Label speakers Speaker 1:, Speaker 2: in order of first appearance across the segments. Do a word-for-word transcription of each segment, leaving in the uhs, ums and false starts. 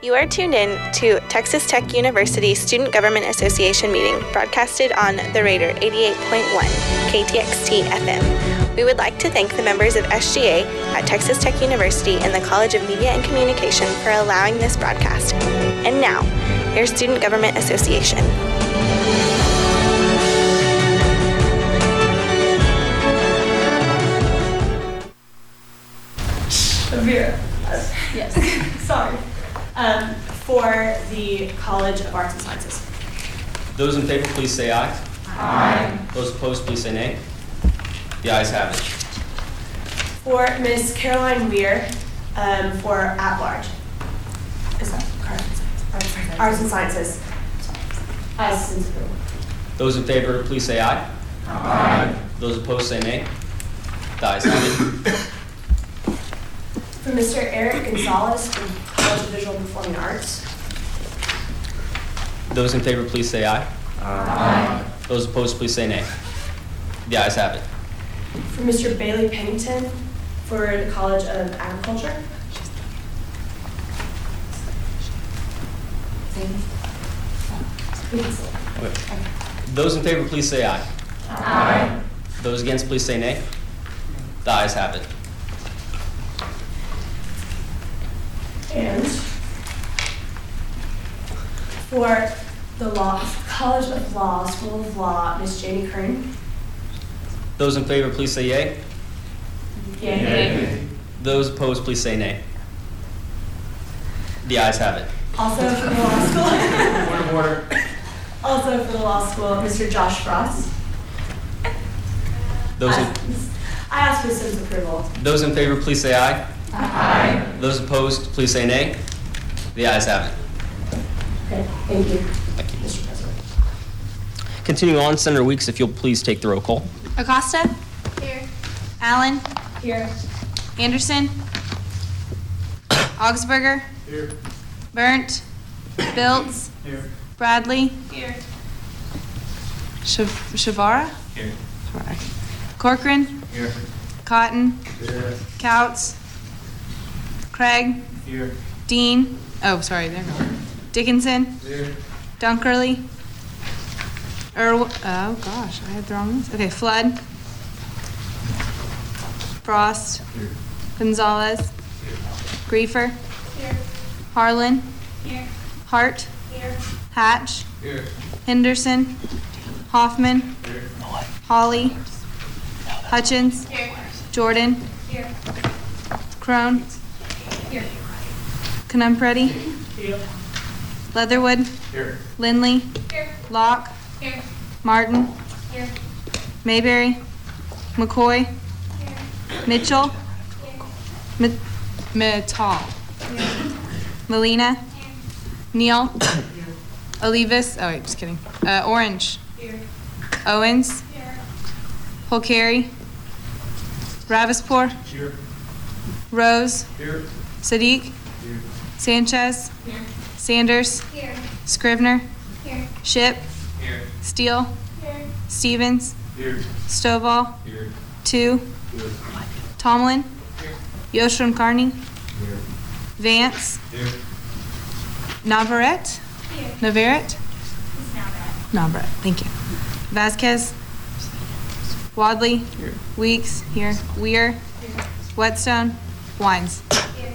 Speaker 1: You are tuned in to Texas Tech University Student Government Association meeting, broadcasted on the Raider eighty-eight point one K T X T F M. We would like to thank the members of S G A at Texas Tech University and the College of Media and Communication for allowing this broadcast. And now, your Student Government Association.
Speaker 2: Vera. Uh, yes. Sorry. Um, for the College of Arts and Sciences.
Speaker 3: Those in favor, please say aye.
Speaker 2: Aye.
Speaker 3: Those opposed, please say nay. The ayes have it.
Speaker 2: For Miz Caroline Weir, um, for at-large. Is that correct? Arts and Sciences. As
Speaker 3: Those in favor, please say aye.
Speaker 2: Aye.
Speaker 3: Those opposed, say nay. The ayes have it.
Speaker 2: For Mister Eric Gonzalez, from College of Visual and Performing Arts.
Speaker 3: Those in favor, please say aye.
Speaker 2: Aye.
Speaker 3: Those opposed, please say nay. The ayes have it.
Speaker 2: For Mister Bailey Pennington, for the College of Agriculture.
Speaker 3: Okay. Those in favor, please say aye.
Speaker 2: Aye.
Speaker 3: Those against, please say nay. The ayes have it.
Speaker 2: And for the law, College of Law, School of Law, Miss Jamie Kern.
Speaker 3: Those in favor, please say yay.
Speaker 2: Yay. Yay.
Speaker 3: Those opposed, please say nay. The ayes have it.
Speaker 2: Also for the law school.
Speaker 3: Point of order.
Speaker 2: Also for the law school, Mister Josh Frost.
Speaker 3: Those
Speaker 2: I,
Speaker 3: in,
Speaker 2: I ask for Sim's approval.
Speaker 3: those in favor, please say aye.
Speaker 2: Aye.
Speaker 3: Those opposed, please say nay. The ayes have it.
Speaker 2: Okay, thank you.
Speaker 3: Thank you.
Speaker 2: Mister President.
Speaker 3: Continuing on, Senator Weeks, if you'll please take the roll call.
Speaker 4: Acosta? Here. Allen?
Speaker 2: Here.
Speaker 4: Anderson? Augsburger?
Speaker 3: Here.
Speaker 4: Burnt? Biltz?
Speaker 3: Here.
Speaker 4: Bradley?
Speaker 2: Here.
Speaker 4: Shav- Shavara?
Speaker 3: Here.
Speaker 4: Sorry. Corcoran?
Speaker 3: Here.
Speaker 4: Cotton?
Speaker 3: Here.
Speaker 4: Couts? Craig?
Speaker 3: Here.
Speaker 4: Dean? Oh, sorry, they're gone. Dickinson?
Speaker 3: Here.
Speaker 4: Dunkerley? Irw- oh gosh, I had the wrong ones. Okay, Flood? Frost?
Speaker 3: Here.
Speaker 4: Gonzalez?
Speaker 3: Here.
Speaker 4: Griefer?
Speaker 2: Here.
Speaker 4: Harlan?
Speaker 2: Here.
Speaker 4: Hart?
Speaker 2: Here.
Speaker 4: Hatch?
Speaker 3: Here.
Speaker 4: Henderson? Hoffman?
Speaker 3: Here.
Speaker 4: Holly? Hutchins?
Speaker 2: Here.
Speaker 4: Jordan?
Speaker 2: Here.
Speaker 4: Crone?
Speaker 2: Here.
Speaker 4: Canumpredi?
Speaker 2: Here.
Speaker 4: Leatherwood?
Speaker 3: Here.
Speaker 4: Lindley?
Speaker 2: Here.
Speaker 4: Locke?
Speaker 2: Here.
Speaker 4: Martin?
Speaker 2: Here.
Speaker 4: Mayberry? McCoy? Mitchell? Mi- Mittal? Molina? Neal? Olivas? Oh wait, just kidding. Uh, Orange?
Speaker 2: Here.
Speaker 4: Owens?
Speaker 2: Here.
Speaker 4: Holcari? Ravispour?
Speaker 3: Here.
Speaker 4: Rose?
Speaker 3: Here.
Speaker 4: Sadiq?
Speaker 3: Here.
Speaker 4: Sanchez?
Speaker 2: Here.
Speaker 4: Sanders?
Speaker 2: Here.
Speaker 4: Scrivener?
Speaker 2: Here.
Speaker 4: Ship?
Speaker 3: Here.
Speaker 4: Steele?
Speaker 2: Here.
Speaker 4: Stevens?
Speaker 3: Here.
Speaker 4: Stovall?
Speaker 3: Here.
Speaker 4: Two?
Speaker 3: Here.
Speaker 4: Tomlin?
Speaker 3: Here.
Speaker 4: Yoshram Carney?
Speaker 3: Here.
Speaker 4: Vance?
Speaker 3: Here.
Speaker 4: Navarrete?
Speaker 2: Here.
Speaker 4: Navarrete?
Speaker 2: It's now that.
Speaker 4: Navarrete, thank you. Vasquez? Wadley?
Speaker 3: Here.
Speaker 4: Weeks? Here. Weir? Whetstone? Wines?
Speaker 2: Here.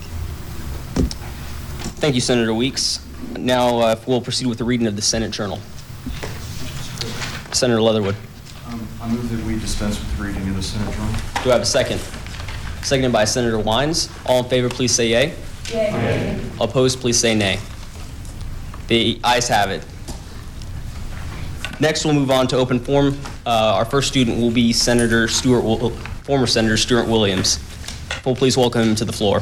Speaker 3: Thank you, Senator Weeks. Now uh, we'll proceed with the reading of the Senate Journal. Senator Leatherwood.
Speaker 5: Um, I move that we dispense with the reading of the Senate Journal.
Speaker 3: Do I have a second? Seconded by Senator Wines. All in favor, please say yay.
Speaker 2: Yay.
Speaker 3: All opposed, please say nay. The ayes have it. Next, we'll move on to open forum. Uh, our first student will be Senator Stuart, Will- former Senator Stuart Williams. We'll please welcome him to the floor.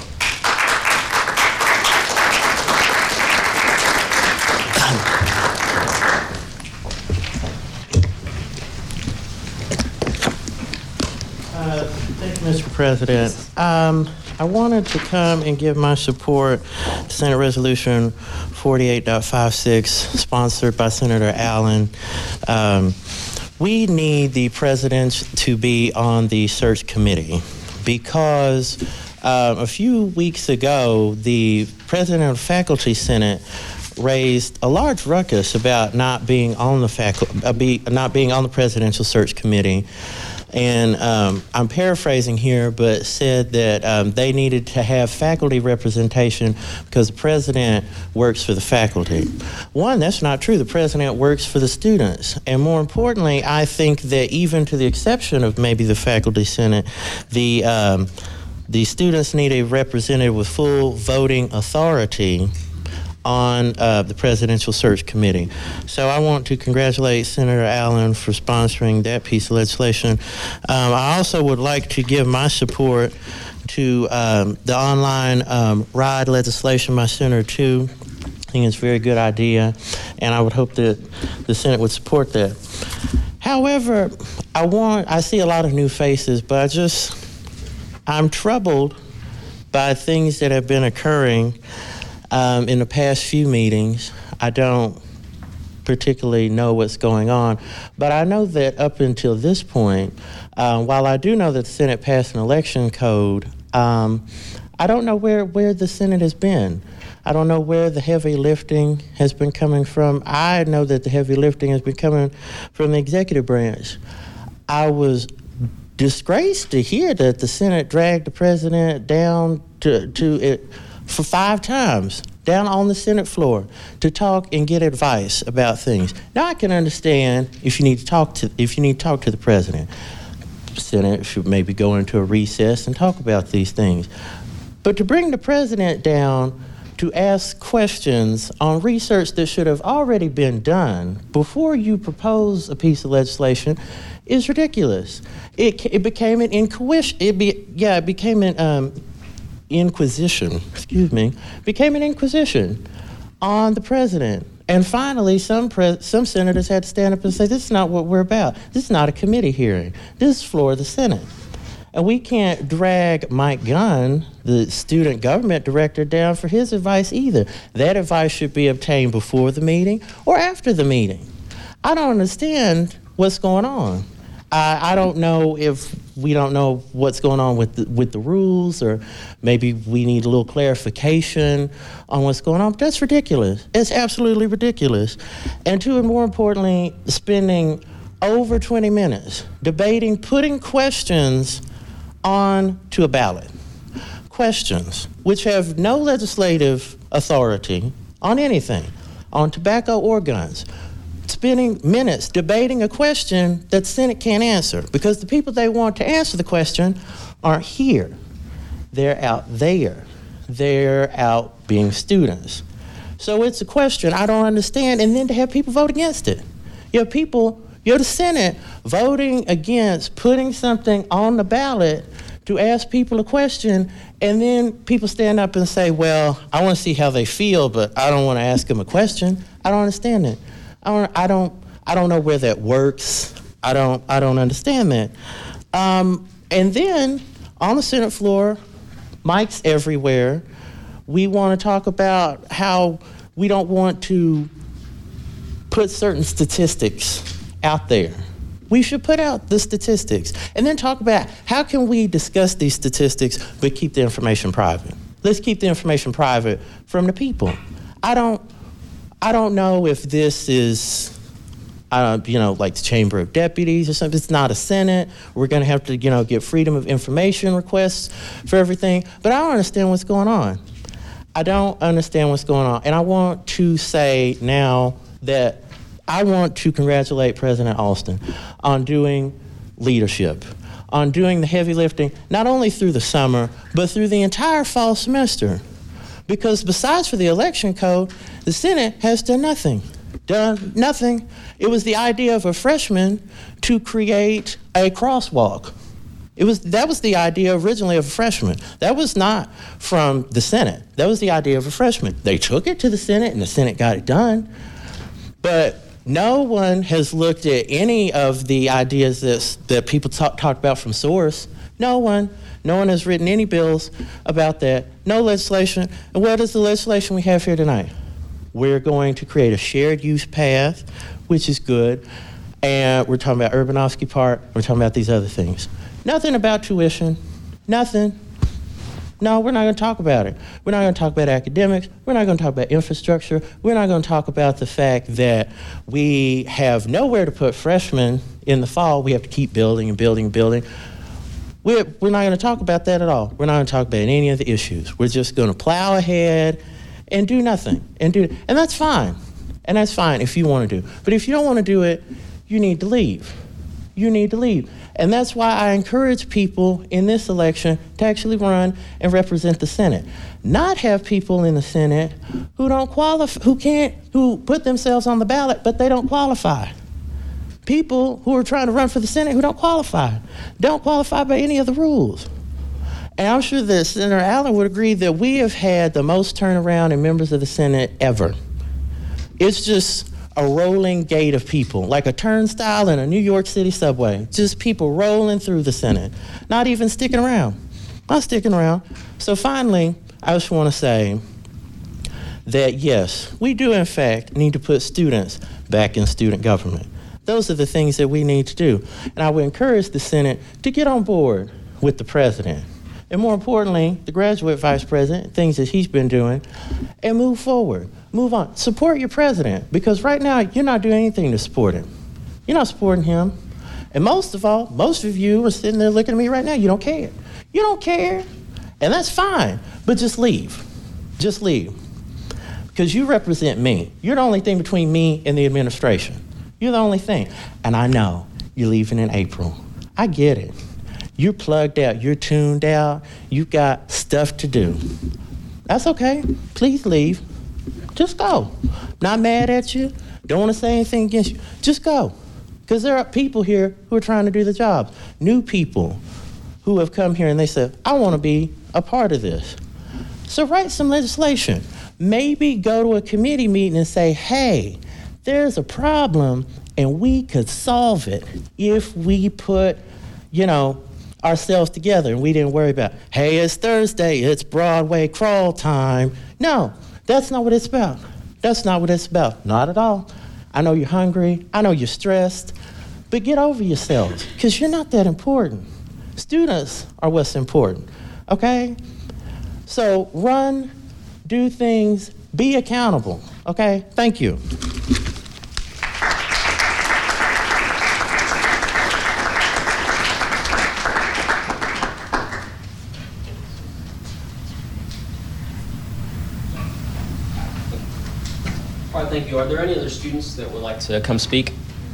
Speaker 6: Uh, Thank you, Mister President. Um, I wanted to come and give my support to Senate Resolution forty-eight point fifty-six, sponsored by Senator Allen. Um, we need the president to be on the search committee because Um, a few weeks ago, the president of the Faculty Senate raised a large ruckus about not being on the faculty, uh, be, not being on the Presidential Search Committee. And um, I'm paraphrasing here, but said that um, they needed to have faculty representation because the president works for the faculty. One, that's not true. The president works for the students. And more importantly, I think that even to the exception of maybe the Faculty Senate, the, um, the students need a representative with full voting authority on uh, the Presidential Search Committee. So I want to congratulate Senator Allen for sponsoring that piece of legislation. Um, I also would like to give my support to um, the online um, RIDE legislation by Senator two. I think it's a very good idea, and I would hope that the Senate would support that. However, I want, I see a lot of new faces, but I just, I'm troubled by things that have been occurring Um, in the past few meetings. I don't particularly know what's going on, but I know that up until this point, uh, while I do know that the Senate passed an election code, um, I don't know where, where the Senate has been. I don't know where the heavy lifting has been coming from. I know that the heavy lifting has been coming from the executive branch. I was disgraced to hear that the Senate dragged the president down to, to it for five times down on the Senate floor to talk and get advice about things. Now I can understand if you need to talk to if you need to talk to the president. The Senate should maybe go into a recess and talk about these things. But to bring the president down to ask questions on research that should have already been done before you propose a piece of legislation is ridiculous. It it became an inquisition. It be yeah it became an um, inquisition, excuse me, became an inquisition on the president. And finally, some pre- some senators had to stand up and say, this is not what we're about. This is not a committee hearing. This is floor of the Senate. And we can't drag Mike Gunn, the student government director, down for his advice either. That advice should be obtained before the meeting or after the meeting. I don't understand what's going on. I, I don't know if we don't know what's going on with the, with the rules, or maybe we need a little clarification on what's going on. But that's ridiculous. It's absolutely ridiculous. And two, and more importantly, spending over twenty minutes debating, putting questions on to a ballot. Questions which have no legislative authority on anything, on tobacco or guns. Spending minutes debating a question that the Senate can't answer because the people they want to answer the question aren't here. They're out there. They're out being students. So it's a question I don't understand, and then to have people vote against it. You have people, you have the Senate voting against putting something on the ballot to ask people a question, and then people stand up and say, well, I want to see how they feel, but I don't want to ask them a question. I don't understand it. I don't, I don't, I don't know where that works. I don't, I don't understand that. Um, and then on the Senate floor, mics everywhere. We want to talk about how we don't want to put certain statistics out there. We should put out the statistics and then talk about how can we discuss these statistics but keep the information private. Let's keep the information private from the people. I don't. I don't know if this is, uh, you know, like the Chamber of Deputies or something. It's not a Senate. We're going to have to, you know, get freedom of information requests for everything. But I don't understand what's going on. I don't understand what's going on. And I want to say now that I want to congratulate President Alston on doing leadership, on doing the heavy lifting, not only through the summer, but through the entire fall semester. Because besides for the election code, the Senate has done nothing. Done nothing. It was the idea of a freshman to create a crosswalk. It was that was the idea originally of a freshman. That was not from the Senate. That was the idea of a freshman. They took it to the Senate, and the Senate got it done. But no one has looked at any of the ideas that that people talk, talk about from source. No one. No one has written any bills about that. No legislation. And what is the legislation we have here tonight? We're going to create a shared use path, which is good. And we're talking about Urbanowski Park. We're talking about these other things. Nothing about tuition. Nothing. No, we're not going to talk about it. We're not going to talk about academics. We're not going to talk about infrastructure. We're not going to talk about the fact that we have nowhere to put freshmen in the fall. We have to keep building and building and building. We're, we're not going to talk about that at all. We're not going to talk about any of the issues. We're just going to plow ahead and do nothing. And do, and that's fine. And that's fine if you want to do. But if you don't want to do it, you need to leave. You need to leave. And that's why I encourage people in this election to actually run and represent the Senate. Not have people in the Senate who don't qualify, who can't, who put themselves on the ballot, but they don't qualify. People who are trying to run for the Senate who don't qualify, don't qualify by any of the rules. And I'm sure that Senator Allen would agree that we have had the most turnaround in members of the Senate ever. It's just a rolling gate of people, like a turnstile in a New York City subway. Just people rolling through the Senate, not even sticking around, not sticking around. So finally, I just want to say that yes, we do in fact need to put students back in student government. Those are the things that we need to do. And I would encourage the Senate to get on board with the president. And more importantly, the graduate vice president, things that he's been doing, and move forward, move on. Support your president, because right now you're not doing anything to support him. You're not supporting him. And most of all, most of you are sitting there looking at me right now, you don't care. You don't care, and that's fine, but just leave. Just leave. Because you represent me. You're the only thing between me and the administration. You're the only thing. And I know you're leaving in April. I get it. You're plugged out, you're tuned out, you've got stuff to do. That's okay, please leave. Just go. Not mad at you, don't wanna say anything against you, just go. Because there are people here who are trying to do the job. New people who have come here and they said, I wanna be a part of this. So write some legislation. Maybe go to a committee meeting and say, hey, there's a problem and we could solve it if we put, you know, ourselves together and we didn't worry about, hey, it's Thursday, it's Broadway crawl time. No, that's not what it's about. That's not what it's about, not at all. I know you're hungry, I know you're stressed, but get over yourselves, because you're not that important. Students are what's important, okay? So run, do things, be accountable, okay? Thank you.
Speaker 3: All right, thank you. Are there any other students that would like to come speak?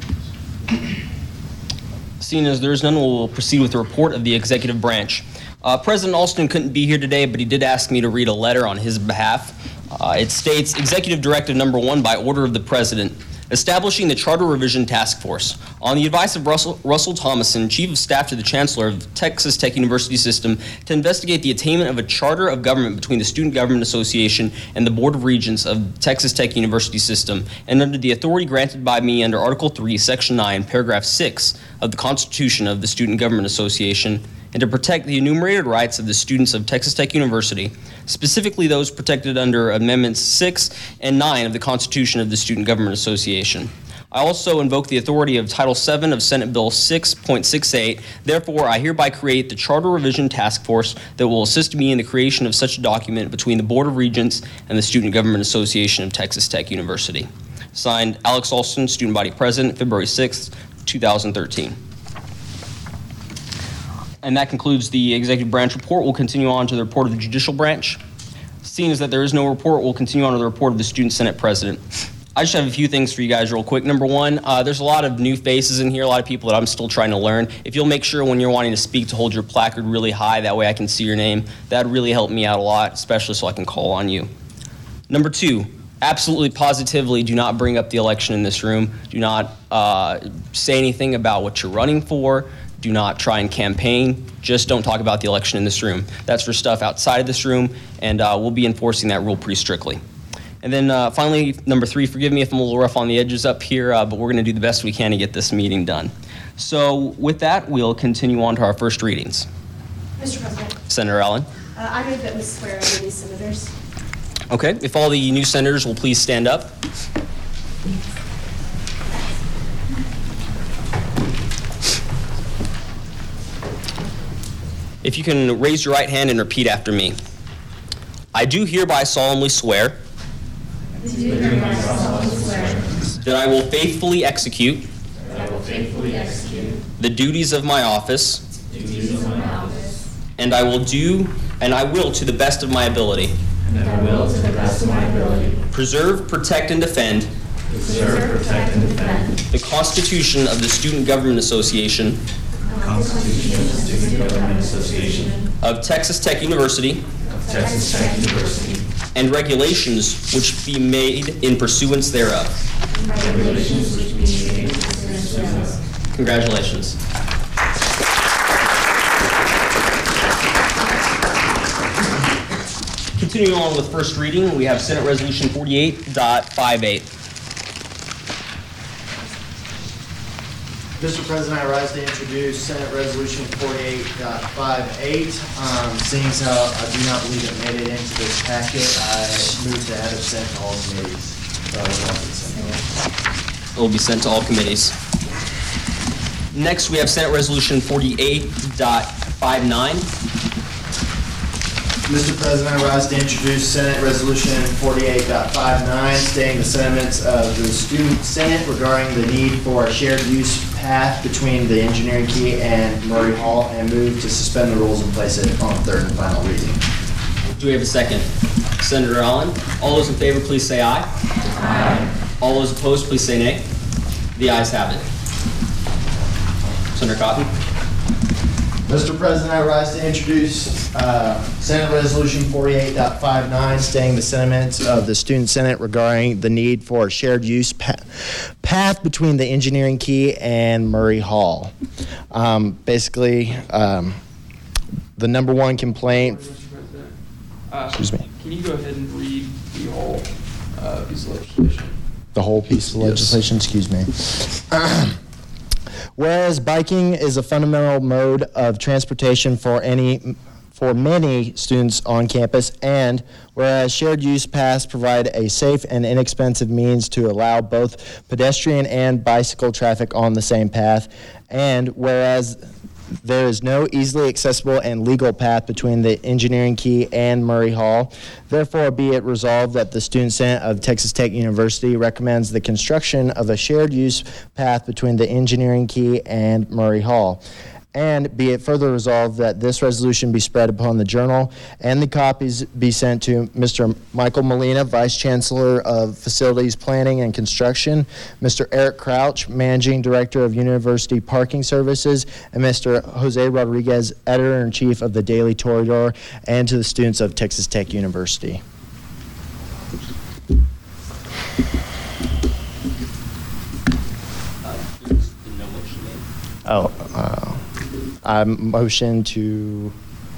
Speaker 3: Seeing as there is none, we'll proceed with the report of the executive branch. Uh, President Alston couldn't be here today, but he did ask me to read a letter on his behalf. Uh, it states, Executive Directive Number One, by order of the President, establishing the Charter Revision Task Force. On the advice of Russell, Russell Thomason, Chief of Staff to the Chancellor of Texas Tech University System, to investigate the attainment of a charter of government between the Student Government Association and the Board of Regents of Texas Tech University System, and under the authority granted by me under Article three, Section nine, Paragraph six of the Constitution of the Student Government Association, and to protect the enumerated rights of the students of Texas Tech University, specifically those protected under Amendments six and nine of the Constitution of the Student Government Association. I also invoke the authority of Title seven of Senate Bill six point six eight. Therefore, I hereby create the Charter Revision Task Force that will assist me in the creation of such a document between the Board of Regents and the Student Government Association of Texas Tech University. Signed, Alex Alston, Student Body President, February sixth, two thousand thirteen. And that concludes the executive branch report. We'll continue on to the report of the judicial branch. Seeing as that there is no report, we'll continue on to the report of the Student Senate President. I just have a few things for you guys real quick. Number one, uh, there's a lot of new faces in here, a lot of people that I'm still trying to learn. If you'll make sure when you're wanting to speak to hold your placard really high, that way I can see your name, that'd really help me out a lot, especially so I can call on you. Number two, absolutely positively do not bring up the election in this room. Do not uh, say anything about what you're running for. Do not try and campaign. Just don't talk about the election in this room. That's for stuff outside of this room, and uh, we'll be enforcing that rule pretty strictly. And then uh, finally, number three, forgive me if I'm a little rough on the edges up here, uh, but we're gonna do the best we can to get this meeting done. So with that, we'll continue on to our first readings.
Speaker 2: Mister President.
Speaker 3: Senator Allen.
Speaker 2: Uh, I move that we swear in these senators.
Speaker 3: Okay, if all the new senators will please stand up. If you can raise your right hand and repeat after me. I do hereby solemnly swear that I will faithfully execute the duties of my office and I will do and I will to the best of my ability
Speaker 7: And I will, to the best of my ability,
Speaker 3: preserve, protect, and defend
Speaker 7: preserve, protect, and defend
Speaker 3: the Constitution of the Student Government Association
Speaker 7: the Constitution of the Student Government Association
Speaker 3: of Texas Tech University
Speaker 7: of Texas Tech University
Speaker 3: and regulations which be made in pursuance thereof.
Speaker 7: and regulations which be made in pursuance thereof.
Speaker 3: Congratulations. Continuing on with first reading, we have Senate Resolution forty-eight point fifty-eight.
Speaker 8: Mister President, I rise to introduce Senate Resolution forty-eight point fifty-eight. Um, seeing as how I do not believe it made it into this packet, I move to have it sent to all committees. So I would like it sent to all.
Speaker 3: It will be sent to all committees. Next, we have Senate Resolution forty-eight point fifty-nine.
Speaker 8: Mister President, I rise to introduce Senate Resolution forty-eight point fifty-nine, stating the sentiments of the Student Senate regarding the need for a shared use path between the Engineering Key and Murray Hall, and move to suspend the rules and place it on third and final reading.
Speaker 3: Do we have a second? Senator Allen. All those in favor, please say aye.
Speaker 7: Aye.
Speaker 3: All those opposed, please say nay. The ayes have it. Senator Cotton.
Speaker 8: Mister President, I rise to introduce uh, Senate Resolution forty-eight point fifty-nine, stating the sentiments of the Student Senate regarding the need for a shared use pa- path between the Engineering Key and Murray Hall. Um, basically, um, the number one complaint.
Speaker 9: Mister President, uh,
Speaker 8: Excuse me.
Speaker 9: Can you go ahead and read the whole uh, piece of legislation?
Speaker 8: The whole piece of legislation, excuse me. Whereas biking is a fundamental mode of transportation for any for many students on campus, and whereas shared use paths provide a safe and inexpensive means to allow both pedestrian and bicycle traffic on the same path, and whereas there is no easily accessible and legal path between the Engineering Key and Murray Hall. Therefore, be it resolved that the Student Senate of Texas Tech University recommends the construction of a shared use path between the Engineering Key and Murray Hall. And be it further resolved that this resolution be spread upon the journal and the copies be sent to Mister Michael Molina, Vice Chancellor of Facilities Planning and Construction, Mister Eric Crouch, Managing Director of University Parking Services, and Mister Jose Rodriguez, Editor-in-Chief of the Daily Toreador, and to the students of Texas Tech University. Oh, uh, I motion to,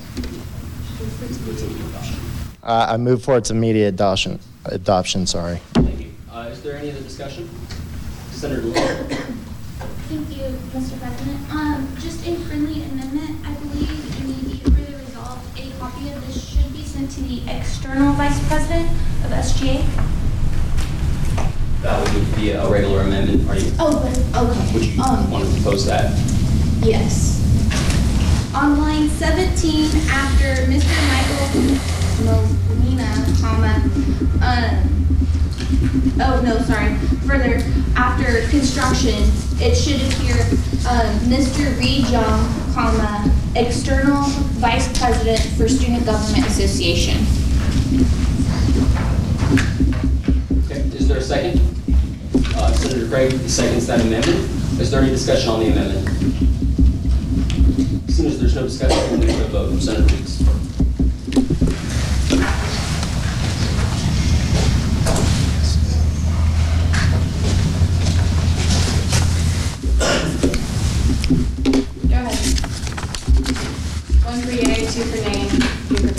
Speaker 8: uh, I move for its immediate adoption, adoption, sorry.
Speaker 3: Thank you. Uh, is there any other discussion? Senator Lewis.
Speaker 10: Thank you, Mister President. Um, just a friendly amendment, I believe you need to further resolve a copy of this should be sent to the external vice president of S G A.
Speaker 3: That would be a regular amendment. Are you?
Speaker 10: Oh, but, okay.
Speaker 3: Would you
Speaker 10: Um,
Speaker 3: want to propose that?
Speaker 10: Yes. On line seventeen, after Mister Michael Molina, comma, um, oh, no, sorry, further, after construction, it should appear, um, Mister Reed Young, comma, external vice president for Student Government Association.
Speaker 3: Okay. Is there a second? Uh, Senator Craig seconds that amendment. Is there any discussion on the amendment? As soon as there's no discussion, we'll move to a vote. Senator Weeks.
Speaker 4: Go ahead. One for yea, two for nay, two for nay.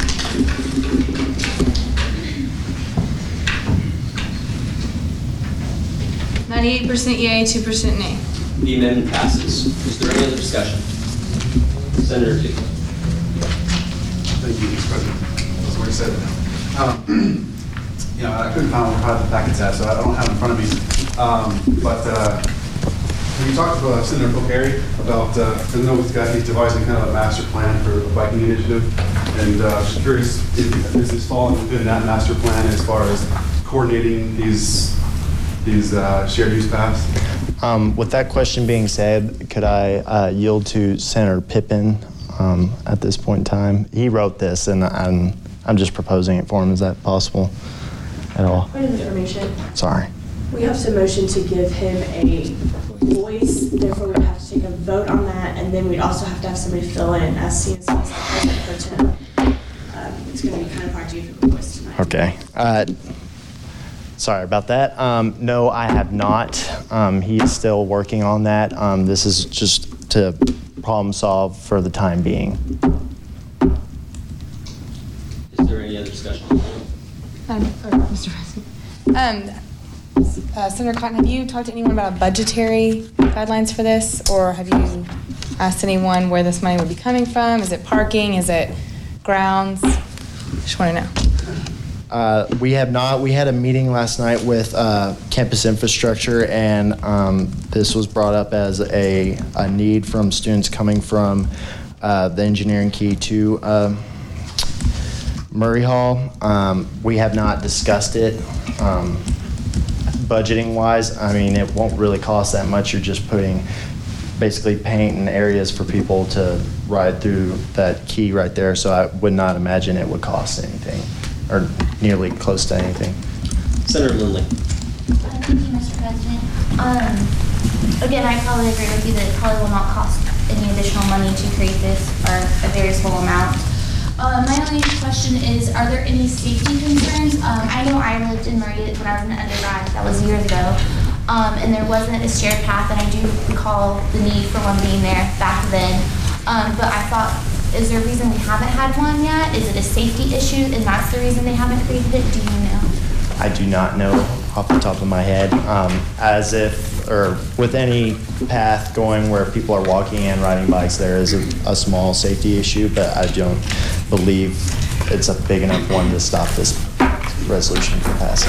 Speaker 4: Ninety-eight percent yea, two percent nay.
Speaker 3: The amendment passes. Is there any other discussion? Senator Duke.
Speaker 5: Thank you, Mister President. That's what I said now. Um, You know, I couldn't find what part of the packets at, so I don't have it in front of me. Um, But uh, have you talked to uh, Senator Polcari about, uh, I know he's got, he's devising kind of a master plan for the biking initiative, and uh, just curious if this is falling within that master plan as far as coordinating these these uh, shared use paths?
Speaker 8: Um, with that question being said, could I uh, yield to Senator Pippin um, at this point in time? He wrote this, and I'm, I'm just proposing it for him. Is that possible at all?
Speaker 11: Point of information.
Speaker 8: Sorry.
Speaker 11: We have to motion to give him a voice, therefore we'd have to take a vote on that, and then we'd also have to have somebody fill in as C N C as President Pro Tem. Um, it's going to be kind of hard to give him a voice tonight.
Speaker 8: Okay. Uh, sorry about that. Um, no, I have not. Um, he is still working on that. Um, this is just to problem solve for the time being.
Speaker 3: Is there any other discussion?
Speaker 4: Um, oh, Mister President. Um, uh, Senator Cotton, have you talked to anyone about budgetary guidelines for this, or have you asked anyone where this money would be coming from? Is it parking? Is it grounds? Just want to know.
Speaker 8: Uh, we have not. We had a meeting last night with uh, campus infrastructure, and um, this was brought up as a, a need from students coming from uh, the engineering key to uh, Murray Hall. Um, we have not discussed it. Um, budgeting wise, I mean, it won't really cost that much. You're just putting basically paint and areas for people to ride through that key right there. So I would not imagine it would cost anything, or nearly close to anything.
Speaker 3: Senator Lindley.
Speaker 10: Thank you, Mister President. Um, again, I probably agree with you that it probably will not cost any additional money to create this, or a very small amount. Uh, my only question is, are there any safety concerns? Um, I know I lived in Murray when I was an undergrad, that was years ago, um, and there wasn't a shared path, and I do recall the need for one being there back then. Um, but I thought, is there a reason we haven't had one yet? Is it a safety issue, and that's the reason they haven't created it? Do you know?
Speaker 8: I do not know off the top of my head. Um, as if, or with any path going where people are walking and riding bikes, there is a, a small safety issue, but I don't believe it's a big enough one to stop this resolution from passing.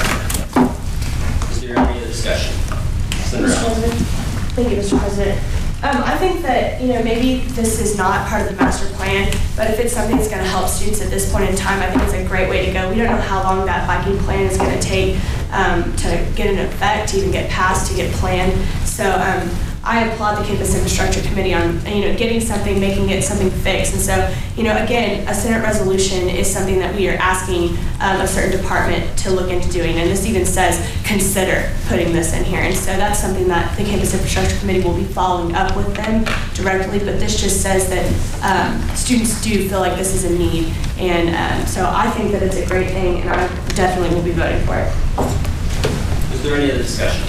Speaker 3: Is there any other discussion? Senator
Speaker 11: Mister President. Thank you, Mister President. Um, I think that, you know, maybe this is not part of the master plan, but if it's something that's going to help students at this point in time, I think it's a great way to go. We don't know how long that biking plan is going to take um, to get into effect, to even get passed, to get planned. So um, I applaud the Campus Infrastructure Committee on, you know, getting something, making it something fixed. And so, you know, again, a Senate resolution is something that we are asking um, a certain department to look into doing. And this even says, consider putting this in here. And so that's something that the Campus Infrastructure Committee will be following up with them directly. But this just says that um, students do feel like this is a need. And um, so I think that it's a great thing, and I definitely will be voting for it.
Speaker 3: Is there any other discussion?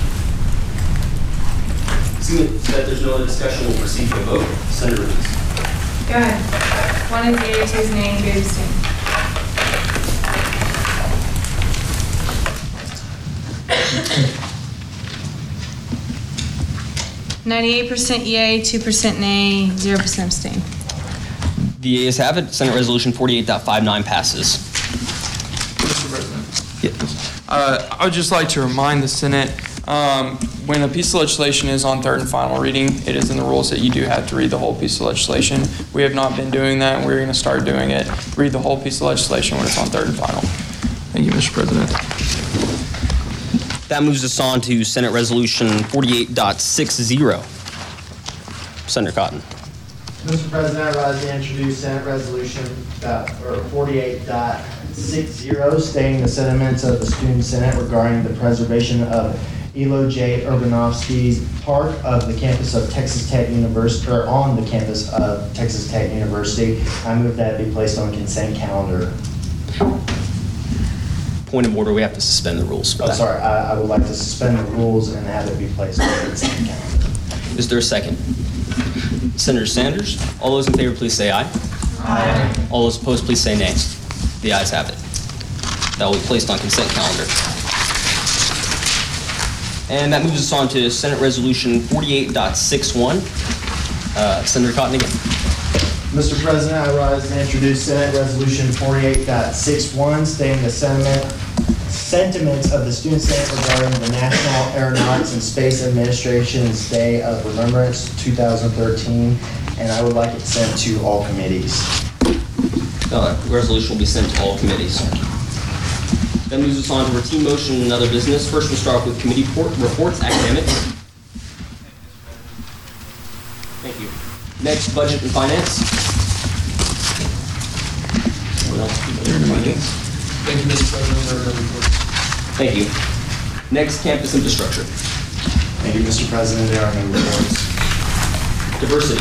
Speaker 3: Seeing that there's no other discussion, we'll proceed to a vote. Senator Reeves.
Speaker 4: Go ahead. One is eighty-two's name, two abstain. Ninety-eight percent yay, two percent nay, zero percent abstain.
Speaker 3: The ayes have it. Senate Resolution forty-eight point five nine passes.
Speaker 9: Mister President.
Speaker 3: Yes.
Speaker 9: Uh, I would just like to remind the Senate, um, when a piece of legislation is on third and final reading, it is in the rules that you do have to read the whole piece of legislation. We have not been doing that, and we're going to start doing it. Read the whole piece of legislation when it's on third and final. Thank you, Mister President.
Speaker 3: That moves us on to Senate Resolution forty-eight point sixty. Senator Cotton.
Speaker 8: Mister President, I rise to introduce Senate Resolution uh, or forty-eight point sixty, stating the sentiments of the Student Senate regarding the preservation of Elo J. Urbanovsky's Park of the campus of Texas Tech University, or on the campus of Texas Tech University. I move that it be placed on consent calendar.
Speaker 3: Point of order, we have to suspend the rules for
Speaker 8: Oh,
Speaker 3: that.
Speaker 8: sorry, I, I would like to suspend the rules and have it be placed on consent calendar.
Speaker 3: Is there a second? Senator Sanders, all those in favor, please say aye.
Speaker 8: Aye.
Speaker 3: All those opposed, please say nay. The ayes have it. That will be placed on consent calendar. And that moves us on to Senate Resolution forty-eight point sixty-one. Uh, Senator Cotton again.
Speaker 8: Mister President, I rise to introduce Senate Resolution forty-eight point sixty-one, stating the sentiment, sentiments of the Student Senate regarding the National Aeronautics and Space Administration's Day of Remembrance two thousand thirteen, and I would like it sent to all committees.
Speaker 3: Uh, resolution will be sent to all committees. That moves us on to routine motion and other business. First, we'll start off with committee report, reports, academics. Thank you. Next, budget and finance. Anyone else?
Speaker 12: Thank you, Mister President. There are no reports.
Speaker 3: Thank you. Next, campus infrastructure.
Speaker 8: Thank you, Mister President. There are no reports.
Speaker 3: Diversity.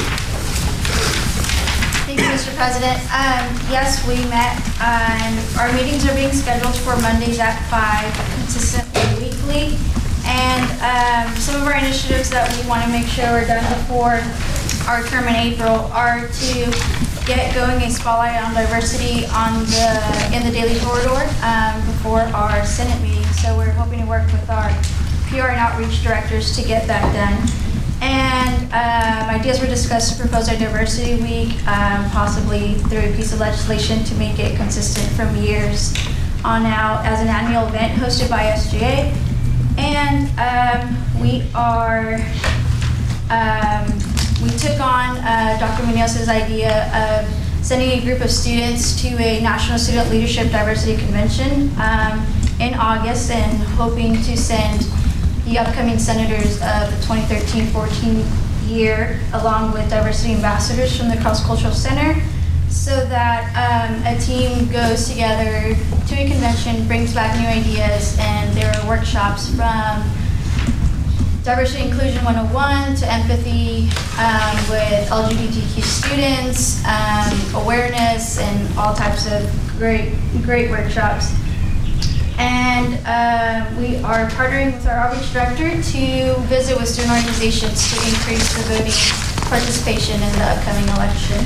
Speaker 10: Thank you, Mister President. Um, yes, we met, and our meetings are being scheduled for Mondays at five, consistently weekly. And um, some of our initiatives that we want to make sure are done before our term in April are to get going a spotlight on diversity on the in the daily corridor um, before our Senate meeting. So we're hoping to work with our P R and outreach directors to get that done. And um, ideas were discussed to propose a diversity week, um, possibly through a piece of legislation to make it consistent from years on out as an annual event hosted by S G A. And um, we are, um, we took on uh, Doctor Munoz's idea of sending a group of students to a National Student Leadership Diversity Convention um, in August, and hoping to send the upcoming senators of the twenty thirteen fourteen year, along with diversity ambassadors from the Cross Cultural Center, so that um, a team goes together to a convention, brings back new ideas, and there are workshops from Diversity Inclusion one oh one to empathy um, with L G B T Q students, um, awareness, and all types of great, great workshops. And uh, we are partnering with our outreach director to visit with student organizations to increase the voting participation in the upcoming election.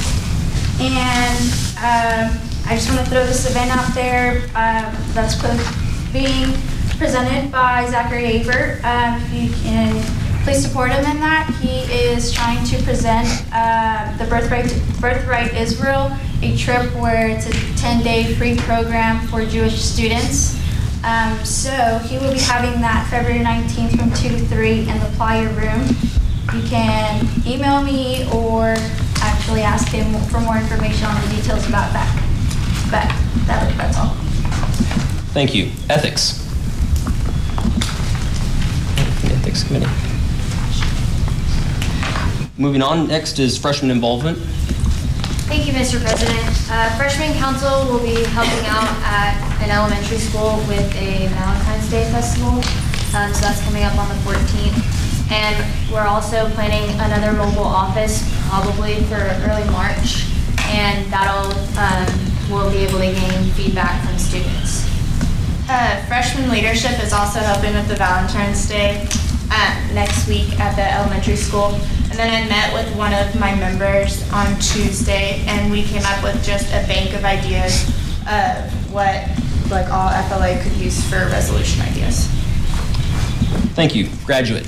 Speaker 10: And um, I just want to throw this event out there um, that's being presented by Zachary Aber. Um, if you can please support him in that. He is trying to present uh, the Birthright, Birthright Israel, a trip where it's a ten-day free program for Jewish students. Um, so he will be having that February nineteenth from two to three in the Playa Room. You can email me or actually ask him for more information on the details about that. But that, that's all.
Speaker 3: Thank you. Ethics. The Ethics Committee. Moving on, next is freshman involvement.
Speaker 13: Thank you, Mister President. Uh, Freshman Council will be helping out at an elementary school with a Valentine's Day festival. Um, so that's coming up on the fourteenth. And we're also planning another mobile office, probably for early March. And that'll, um, we'll be able to gain feedback from students.
Speaker 2: Uh, freshman leadership is also helping with the Valentine's Day uh, next week at the elementary school. And then I met with one of my members on Tuesday, and we came up with just a bank of ideas of what like all F L A could use for resolution ideas.
Speaker 3: Thank you. Graduate.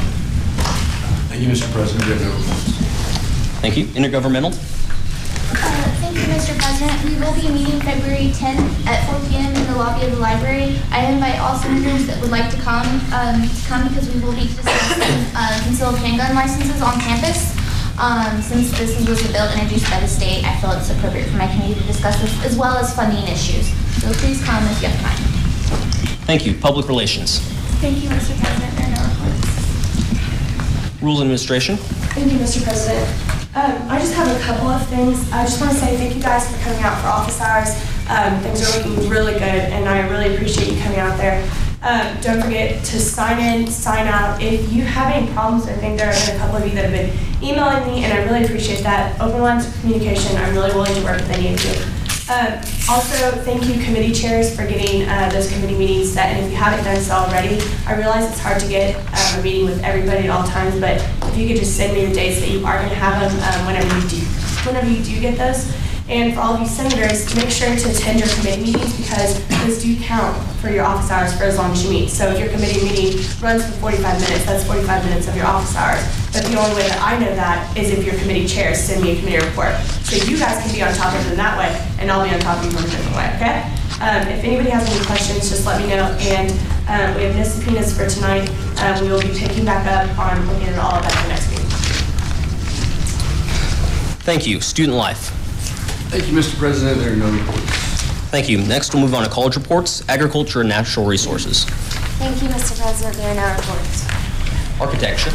Speaker 12: Thank you, Mister President. We have no reports.
Speaker 3: Thank you. Intergovernmental.
Speaker 10: Uh, thank you, Mister President. We will be meeting February tenth at four p m in the lobby of the library. I invite all senators that would like to come um, to come because we will be discussing uh, concealed handgun licenses on campus. Um, since this was a bill introduced by the state, I feel it's appropriate for my committee to discuss this, as well as funding issues. So please come if you have time.
Speaker 3: Thank you. Public relations.
Speaker 11: Thank you, Mister President. There are no reports.
Speaker 3: Rules and administration.
Speaker 11: Thank you, Mister President. Um, I just have a couple of things. I just want to say thank you guys for coming out for office hours. Um, things are looking really good, and I really appreciate you coming out there. Um, don't forget to sign in, sign out. If you have any problems, I think there have been a couple of you that have been emailing me, and I really appreciate that. Open lines of communication. I'm really willing to work with any of you. Um, also, thank you, committee chairs, for getting uh, those committee meetings set. And if you haven't done so already, I realize it's hard to get um, a meeting with everybody at all times, but if you could just send me the dates that you are going to have them um, whenever you do, whenever you do get those. And for all of you senators, make sure to attend your committee meetings because those do count for your office hours for as long as you meet. So if your committee meeting runs for forty-five minutes, that's forty-five minutes of your office hours. But the only way that I know that is if your committee chairs send me a committee report. So you guys can be on top of them that way, and I'll be on top of you from a different way, okay? Um, if anybody has any questions, just let me know. And um, we have no subpoenas for tonight. Um, we will be picking back up on looking at all of that for next meeting.
Speaker 3: Thank you. Student life.
Speaker 12: Thank you, Mister President. There are no reports.
Speaker 3: Thank you. Next, we'll move on to college reports, agriculture and natural resources.
Speaker 14: Thank you, Mister President. There are no reports.
Speaker 3: Architecture.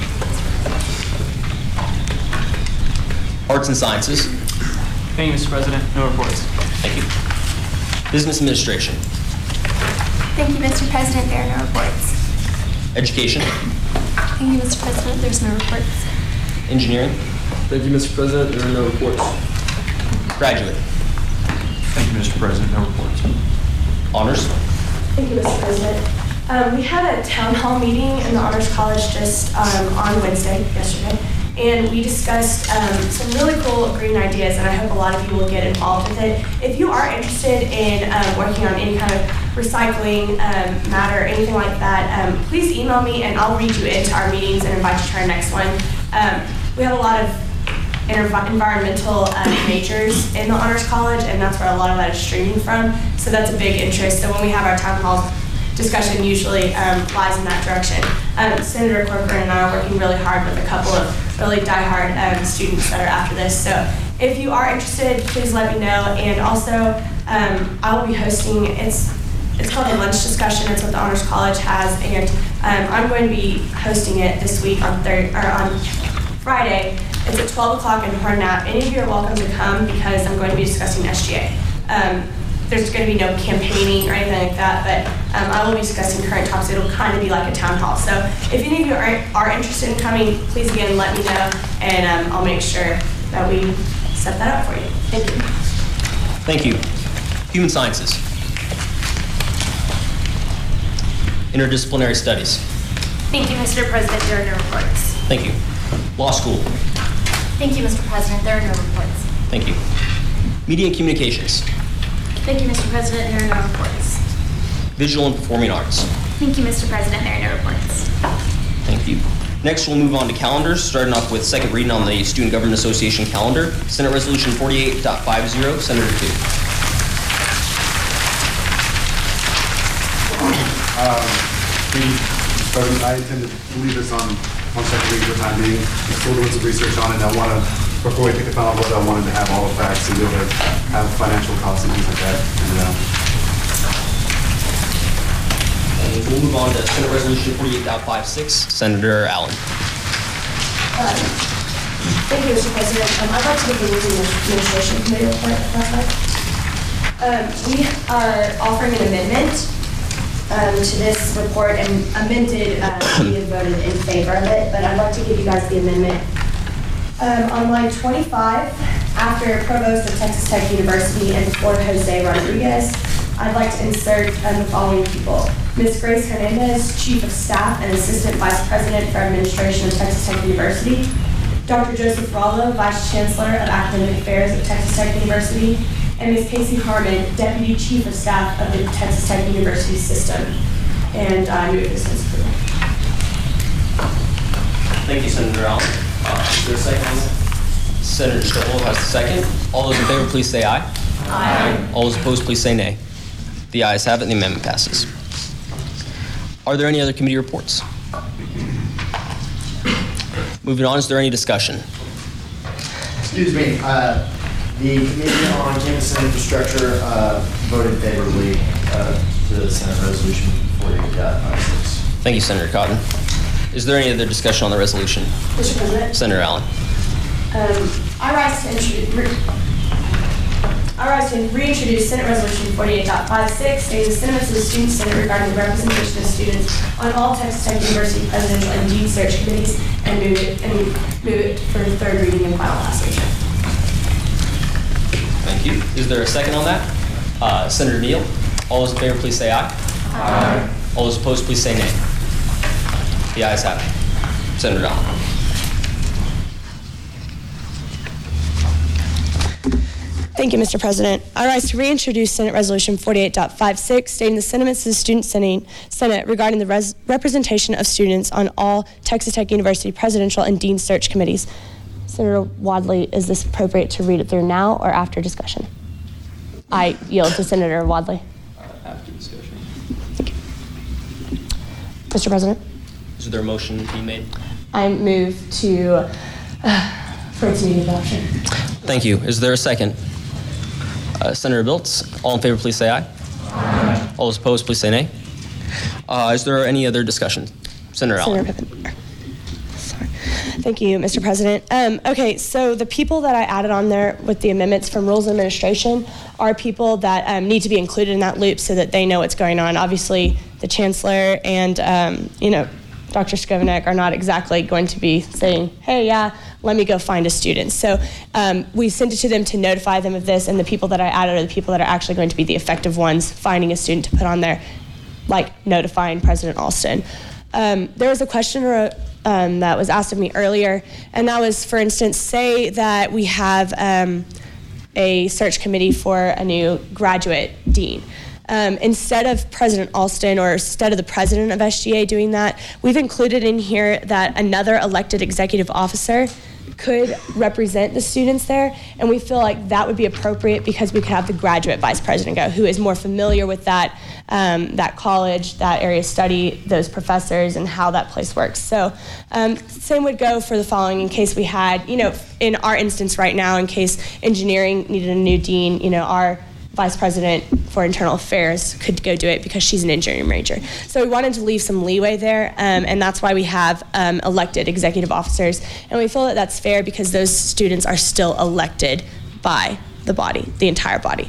Speaker 3: Arts and sciences.
Speaker 9: Thank you, Mister President. No reports.
Speaker 3: Thank you. Business administration.
Speaker 14: Thank you, Mister President. There are no reports.
Speaker 3: Education.
Speaker 14: Thank you, Mister President. There's no reports.
Speaker 3: Engineering.
Speaker 15: Thank you, Mister President. There are no reports.
Speaker 3: Graduate.
Speaker 12: Thank you, Mister President. No reports.
Speaker 3: Honors.
Speaker 11: Thank you, Mister President. Um, we had a town hall meeting in the Honors College just um, on Wednesday, yesterday, and we discussed um, some really cool green ideas, and I hope a lot of you will get involved with it. If you are interested in um, working on any kind of recycling um, matter, anything like that, um, please email me and I'll read you into our meetings and invite you to our next one. Um, we have a lot of env- environmental uh, majors in the Honors College, and that's where a lot of that is streaming from, so that's a big interest. So when we have our town hall discussion, usually um, lies in that direction. Um, Senator Corcoran and I are working really hard with a couple of really diehard um, students that are after this. So if you are interested, please let me know. And also, um, I will be hosting, it's it's called a lunch discussion. It's what the Honors College has, and um, I'm going to be hosting it this week on third or on Friday. It's at twelve o'clock in Hornap. Any of you are welcome to come because I'm going to be discussing S G A. Um, There's going to be no campaigning or anything like that, but um, I will be discussing current topics. It'll kind of be like a town hall. So if any of you are, are interested in coming, please again let me know, and um, I'll make sure that we set that up for you. Thank you.
Speaker 3: Thank you. Human sciences. Interdisciplinary studies.
Speaker 14: Thank you, Mister President. There are no reports.
Speaker 3: Thank you. Law school.
Speaker 14: Thank you, Mister President. There are no reports.
Speaker 3: Thank you. Media and communications.
Speaker 14: Thank you, Mister President. There are no reports.
Speaker 3: Visual and performing arts.
Speaker 14: Thank you, Mister President. There are no reports.
Speaker 3: Thank you. Next, we'll move on to calendars, starting off with second reading on the Student Government Association calendar. Senate Resolution forty-eight fifty, Senator two.
Speaker 5: Um, we, I intend to leave this on, on second reading for the time being. I'm still doing some research on it. I want to, before we pick a final vote, I wanted to have all the facts and be able to have financial costs and things like that. And, uh,
Speaker 3: And we'll move on to Senate Resolution forty-eight fifty-six, Senator Allen.
Speaker 11: Uh, thank you, Mister President. Um, I'd like to give the Rules and Administration Committee report, if that's right. Um, we are offering an amendment um, to this report, and amended, uh, we have voted in favor of it, but I'd like to give you guys the amendment. Um, on line twenty-five, after Provost of Texas Tech University and before Jose Rodriguez, I'd like to insert um, the following people. Miz Grace Hernandez, Chief of Staff and Assistant Vice President for Administration of Texas Tech University. Doctor Joseph Rollo, Vice Chancellor of Academic Affairs of Texas Tech University. And Miz Casey Harmon, Deputy Chief of Staff of the Texas Tech University System. And I move this as approval.
Speaker 3: Thank you, Senator Allen. Uh, is there a second on that? Senator Stoll has the second. All those in favor, please say aye. Aye. All those opposed, please say nay. The ayes have it, and the amendment passes. Are there any other committee reports? Moving on, is there any discussion?
Speaker 8: Excuse me. Uh, the Committee on Campus and Infrastructure uh, voted favorably uh, to the Senate Resolution forty-eight fifty-six.
Speaker 3: Thank you, Senator Cotton. Is there any other discussion on the resolution?
Speaker 11: Mister President.
Speaker 3: Senator Allen.
Speaker 11: Um, I rise to introduce. I rise to reintroduce Senate Resolution forty-eight fifty-six, stating the sentiments of the Student Senate regarding the representation of students on all Texas Tech University presidential and dean search committees, and move it and move it for third reading and final passage.
Speaker 3: Thank you. Is there a second on that? Uh, Senator Neal. All those in favor, please say aye. Aye. All those opposed, please say nay. The ayes have it. Senator Allen.
Speaker 11: Thank you, Mister President. I rise to reintroduce Senate Resolution forty-eight fifty-six, stating the sentiments of the Student Senate regarding the res- representation of students on all Texas Tech University presidential and dean search committees. Senator Wadley, is this appropriate to read it through now or after discussion? I yield to Senator Wadley.
Speaker 3: Uh, after discussion.
Speaker 11: Mister President,
Speaker 3: Is there a motion being made?
Speaker 11: I move to, uh, for its immediate adoption.
Speaker 3: Thank you. Is there a second? Uh, Senator Biltz, all in favor, please say aye. Aye. All those opposed, please say nay. Uh, is there any other discussion? Senator Allen.
Speaker 11: Senator Pippin. Sorry. Thank you, Mister President. Um, okay, so the people that I added on there with the amendments from Rules and Administration are people that um, need to be included in that loop so that they know what's going on. Obviously, the Chancellor and, um, you know, Doctor Skovanec are not exactly going to be saying, hey, yeah, let me go find a student. So um, we sent it to them to notify them of this, and the people that I added are the people that are actually going to be the effective ones finding a student to put on there, like notifying President Alston. Um, there was a question or a, um, that was asked of me earlier, and that was, for instance, say that we have um, a search committee for a new graduate dean. Um, instead of President Alston or instead of the president of S G A doing that, we've included in here that another elected executive officer could represent the students there, and we feel like that would be appropriate because we could have the graduate vice president go, who is more familiar with that um, that college, that area of study, those professors, and how that place works. So um, same would go for the following in case we had, you know, in our instance right now, in case engineering needed a new dean, you know, our vice president for internal affairs could go do it because she's an engineering major. So we wanted to leave some leeway there, um, and that's why we have um, elected executive officers. And we feel that that's fair because those students are still elected by the body, the entire body.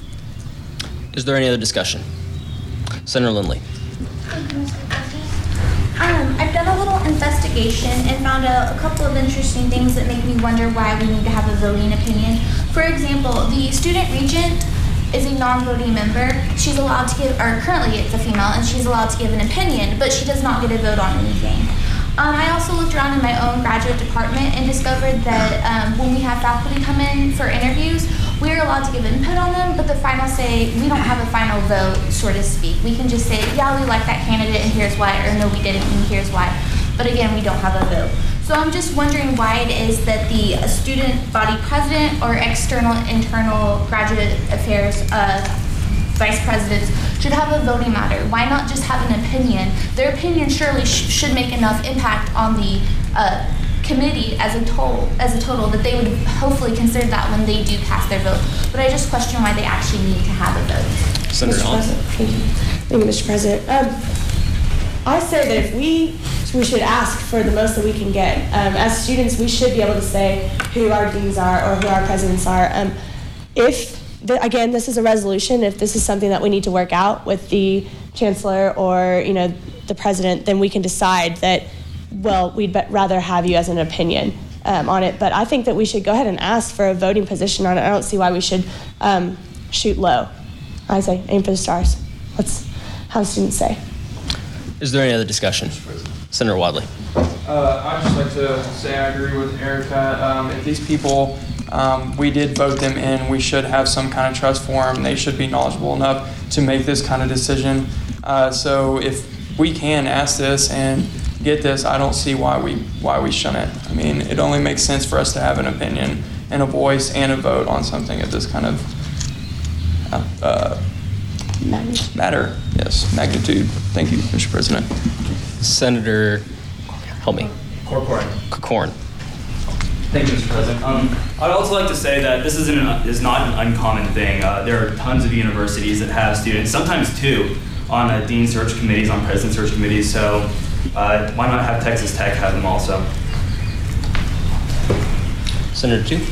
Speaker 3: Is there any other discussion? Senator Lindley.
Speaker 10: Thank you, Mister President. Um, I've done a little investigation and found a, a couple of interesting things that make me wonder why we need to have a voting opinion. For example, the student regent is a non-voting member. She's allowed to give, or currently it's a female, and she's allowed to give an opinion, but she does not get a vote on anything. Um, I also looked around in my own graduate department and discovered that um, when we have faculty come in for interviews, we are allowed to give input on them, but the final say, we don't have a final vote, so to speak. We can just say, yeah, we like that candidate and here's why, or no, we didn't and here's why. But again, we don't have a vote. So I'm just wondering why it is that the uh, student body president or external internal graduate affairs uh, vice presidents should have a voting matter. Why not just have an opinion? Their opinion surely sh- should make enough impact on the uh, committee as a total, as a total that they would hopefully consider that when they do cast their vote. But I just question why they actually need to have a vote.
Speaker 3: Senator Allen.
Speaker 11: Thank you. Thank you, Mister President. Um, I say that if we we should ask for the most that we can get. Um, as students, we should be able to say who our deans are or who our presidents are. Um, if, the, again, this is a resolution, if this is something that we need to work out with the chancellor or, you know, the president, then we can decide that, well, we'd be- rather have you as an opinion um, on it. But I think that we should go ahead and ask for a voting position on it. I don't see why we should um, shoot low. I say aim for the stars. Let's have students say.
Speaker 3: Is there any other discussion? Senator Wadley.
Speaker 9: Uh, I'd just like to say I agree with Erica. Um, if these people, um, we did vote them in, we should have some kind of trust for them. They should be knowledgeable enough to make this kind of decision. Uh, so if we can ask this and get this, I don't see why we why we shouldn't. I mean, it only makes sense for us to have an opinion and a voice and a vote on something of this kind of uh, uh, matter. Yes, magnitude. Thank you, Mister President.
Speaker 3: Senator, help me.
Speaker 7: Corcoran.
Speaker 3: Corcoran.
Speaker 7: Thank you, Mister President. Um, I'd also like to say that this isn't an, is not an uncommon thing. Uh, there are tons of universities that have students, sometimes two, on uh, dean search committees, on president search committees. So uh, why not have Texas Tech have them also?
Speaker 3: Senator Chu.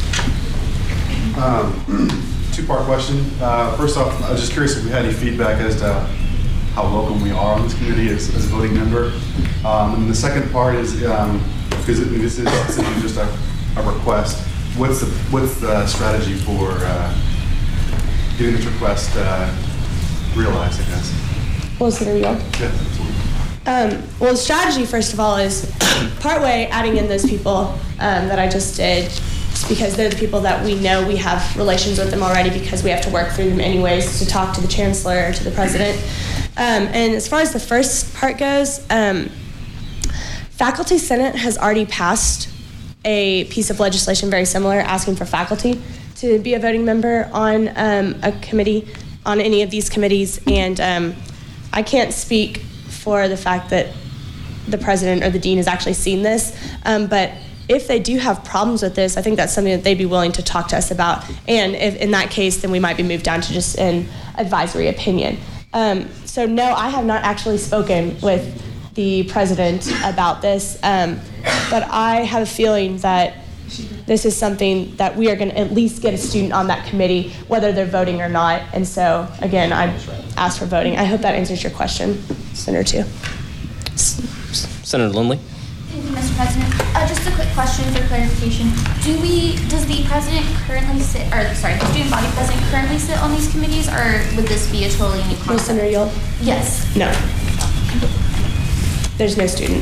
Speaker 5: Um, two-part question. Uh, first off, I was just curious if we had any feedback as to how welcome we are on this committee as, as a voting member. Um, and the second part is, um, because it, this is essentially just a, a request, what's the what's the strategy for uh, getting this request uh, realized, I guess?
Speaker 11: Well, Senator York.
Speaker 5: Yeah, absolutely.
Speaker 11: Um, well, the strategy, first of all, is partway adding in those people um, that I just did, because they're the people that we know we have relations with them already because we have to work through them anyways to talk to the chancellor or to the president. Um, and as far as the first part goes, um, Faculty Senate has already passed a piece of legislation very similar asking for faculty to be a voting member on um, a committee, on any of these committees, and um, I can't speak for the fact that the president or the dean has actually seen this, um, but if they do have problems with this, I think that's something that they'd be willing to talk to us about, and if in that case, then we might be moved down to just an advisory opinion. Um, so no, I have not actually spoken with the president about this, um, but I have a feeling that this is something that we are going to at least get a student on that committee, whether they're voting or not. And so, again, I ask for voting. I hope that answers your question, Senator Two.
Speaker 3: Senator Lindley.
Speaker 10: Thank you, Mister President. Uh, just a quick question for clarification. Do we, does the president currently sit, or sorry, the student body president currently sit on these committees, or would this be a totally new concept?
Speaker 11: No, Senator Yule?
Speaker 10: Yes.
Speaker 11: No. There's no student.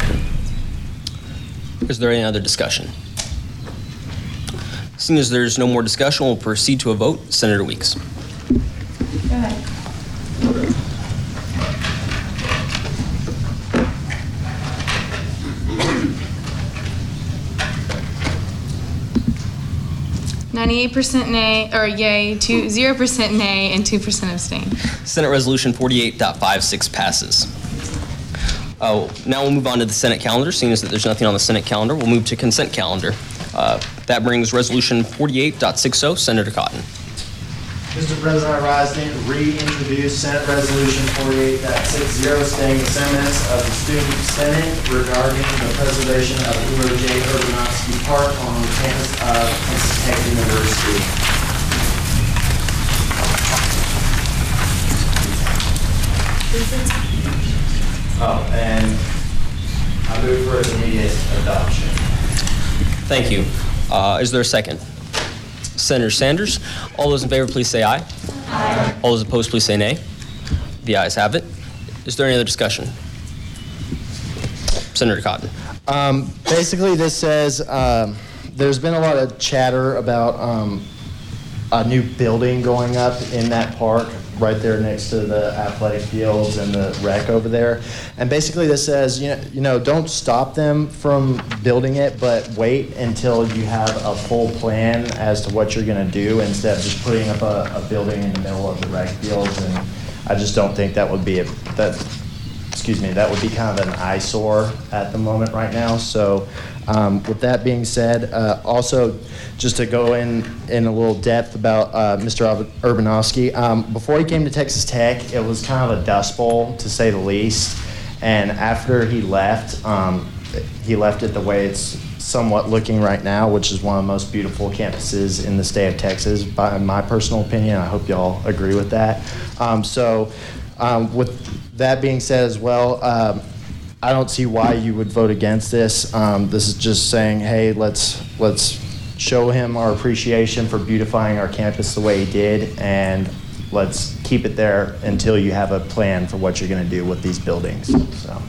Speaker 3: Is there any other discussion? Seeing as there's no more discussion, we'll proceed to a vote. Senator Weeks.
Speaker 11: Go ahead.
Speaker 4: ninety-eight percent nay, or yay, two, zero percent nay, and two percent abstain.
Speaker 3: Senate Resolution forty-eight point five six passes. Uh, now we'll move on to the Senate calendar. Seeing as that there's nothing on the Senate calendar, we'll move to consent calendar. Uh, that brings Resolution forty-eight point six zero. Senator Cotton.
Speaker 8: Mister President, I rise to reintroduce Senate Resolution forty-eight point six zero, staying the sentiments of the Student Senate regarding the preservation of Ulo J. Urbanowski Park on the campus of Texas Tech University. Oh, and I move for its immediate adoption.
Speaker 3: Thank you. Uh, is there a second? Senator Sanders. All those in favor, please say aye. Aye. All those opposed, please say nay. The ayes have it. Is there any other discussion? Senator Cotton.
Speaker 8: Um, basically, this says um, there's been a lot of chatter about um, a new building going up in that park right there next to the athletic fields and the rec over there. And basically this says, you know, you know, don't stop them from building it, but wait until you have a full plan as to what you're going to do instead of just putting up a, a building in the middle of the rec fields. And I just don't think that would be a, that, excuse me, that would be kind of an eyesore at the moment right now. So um, with that being said, uh, also just to go in in a little depth about uh, Mister Urbanowski, um, before he came to Texas Tech, it was kind of a dust bowl to say the least. And after he left, um, he left it the way it's somewhat looking right now, which is one of the most beautiful campuses in the state of Texas, by my personal opinion. I hope y'all agree with that. Um, so um, with that being said as well, um, I don't see why you would vote against this. Um, this is just saying, hey, let's let's show him our appreciation for beautifying our campus the way he did, and let's keep it there until you have a plan for what you're going to do with these buildings. So,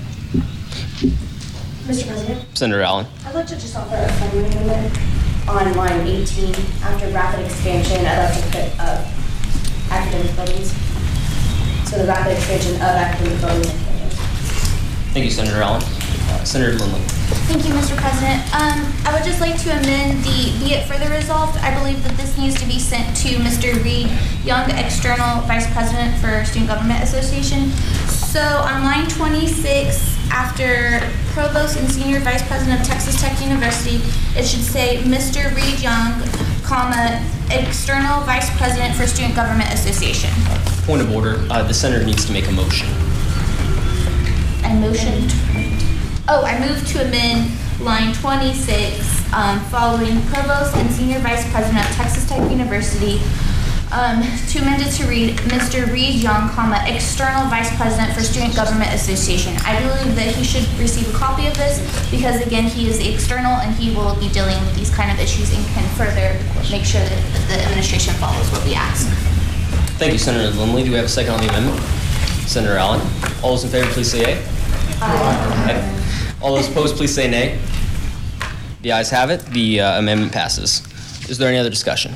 Speaker 11: Mister President?
Speaker 3: Senator Allen.
Speaker 11: I'd like to just offer a friendly amendment on line eighteen. After rapid expansion, I'd like to put uh, academic buildings. So the rapid expansion of academic buildings and campus.
Speaker 3: Thank you, Senator Allen. Uh, Senator Lindley.
Speaker 10: Thank you, Mister President. Um, I would just like to amend the be it further resolved. I believe that this needs to be sent to Mister Reed Young, External Vice President for Student Government Association. So on line twenty-six, after Provost and Senior Vice President of Texas Tech University, it should say Mister Reed Young, comma, External Vice President for Student Government Association.
Speaker 3: Point of order. Uh, the senator needs to make a motion.
Speaker 10: I motioned. Oh, I moved to amend line twenty-six, um, following Provost and Senior Vice President of Texas Tech University, um, to amend it to read Mister Reed Young, comma, External Vice President for Student Government Association. I believe that he should receive a copy of this because, again, he is the external and he will be dealing with these kind of issues and can further make sure that the administration follows what we ask.
Speaker 3: Thank you, Senator Lindley. Do we have a second on the amendment? Senator Allen. All those in favor, please say aye.
Speaker 10: Aye.
Speaker 3: Aye. All those opposed, please say nay. The ayes have it. The uh, amendment passes. Is there any other discussion?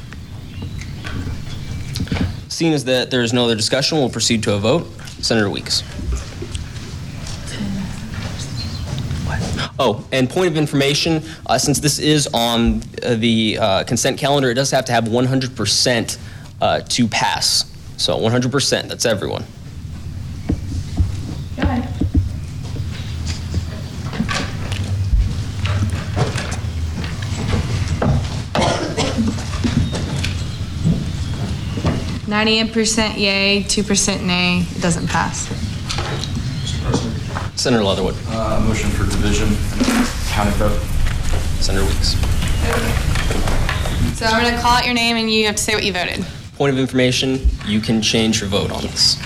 Speaker 3: Seeing as that there is no other discussion, we'll proceed to a vote. Senator Weeks. Oh, and point of information, uh, since this is on uh, the uh, consent calendar, it does have to have one hundred percent uh, to pass. So one hundred percent, that's everyone.
Speaker 4: Go ahead. ninety-eight percent yay, two percent nay, it doesn't pass.
Speaker 12: Mister President.
Speaker 3: Senator Leatherwood.
Speaker 12: Uh, motion for division, county vote.
Speaker 3: Senator Weeks.
Speaker 4: So I'm gonna call out your name and you have to say what you voted.
Speaker 3: Point of information, you can change your vote on this.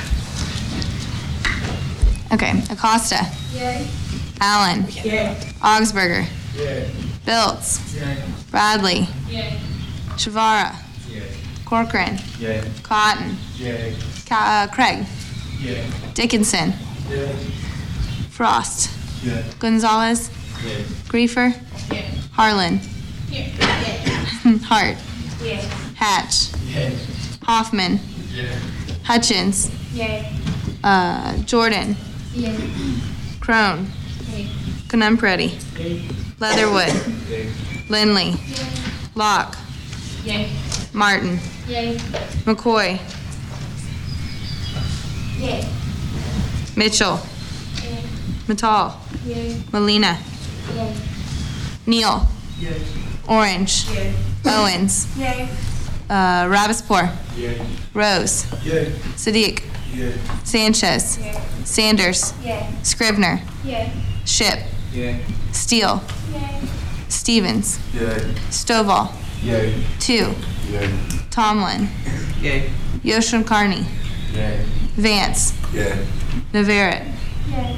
Speaker 4: Okay, Acosta.
Speaker 10: Yay.
Speaker 4: Allen.
Speaker 10: Yay.
Speaker 4: Augsburger.
Speaker 10: Yay.
Speaker 4: Biltz.
Speaker 10: Yay.
Speaker 4: Bradley.
Speaker 10: Yay.
Speaker 4: Shavara.
Speaker 10: Yay.
Speaker 4: Corcoran.
Speaker 10: Yay.
Speaker 4: Cotton.
Speaker 10: Yay.
Speaker 4: Ca- uh, Craig.
Speaker 10: Yay.
Speaker 4: Dickinson.
Speaker 10: Yay.
Speaker 4: Frost.
Speaker 10: Yay.
Speaker 4: Gonzalez.
Speaker 10: Yay.
Speaker 4: Griefer.
Speaker 10: Yay.
Speaker 4: Harlan.
Speaker 10: Yay.
Speaker 4: Hart.
Speaker 10: Yay.
Speaker 4: Hatch.
Speaker 10: Yay.
Speaker 4: Hoffman.
Speaker 10: Yay.
Speaker 4: Hutchins.
Speaker 10: Yay.
Speaker 4: Uh, Jordan.
Speaker 10: Yay.
Speaker 4: Crone.
Speaker 10: Yay.
Speaker 4: Conumpredi.
Speaker 10: Yay.
Speaker 4: Leatherwood.
Speaker 10: Yay.
Speaker 4: Lindley.
Speaker 10: Yay.
Speaker 4: Locke.
Speaker 10: Yay.
Speaker 4: Martin.
Speaker 10: Yay.
Speaker 4: McCoy.
Speaker 10: Yay.
Speaker 4: Mitchell.
Speaker 10: Yay.
Speaker 4: Mattal.
Speaker 10: Yay.
Speaker 4: Molina.
Speaker 10: Yay.
Speaker 4: Neal.
Speaker 10: Yay.
Speaker 4: Orange.
Speaker 10: Yay.
Speaker 4: Owens.
Speaker 10: Yay.
Speaker 4: Uh, Ravispour.
Speaker 10: Yay.
Speaker 4: Rose.
Speaker 10: Yay.
Speaker 4: Sadiq.
Speaker 10: Yay.
Speaker 4: Sanchez.
Speaker 10: Yay.
Speaker 4: Sanders.
Speaker 10: Yay.
Speaker 4: Scrivener.
Speaker 10: Yay.
Speaker 4: Ship.
Speaker 10: Yay.
Speaker 4: Steele.
Speaker 10: Yay.
Speaker 4: Stevens.
Speaker 10: Yay.
Speaker 4: Stovall.
Speaker 10: Yay.
Speaker 4: Two.
Speaker 10: Yay.
Speaker 4: Tomlin.
Speaker 10: Yay.
Speaker 4: Yoshua Carney.
Speaker 10: Yay.
Speaker 4: Vance.
Speaker 10: Yay.
Speaker 4: Navarrete.
Speaker 10: Yay.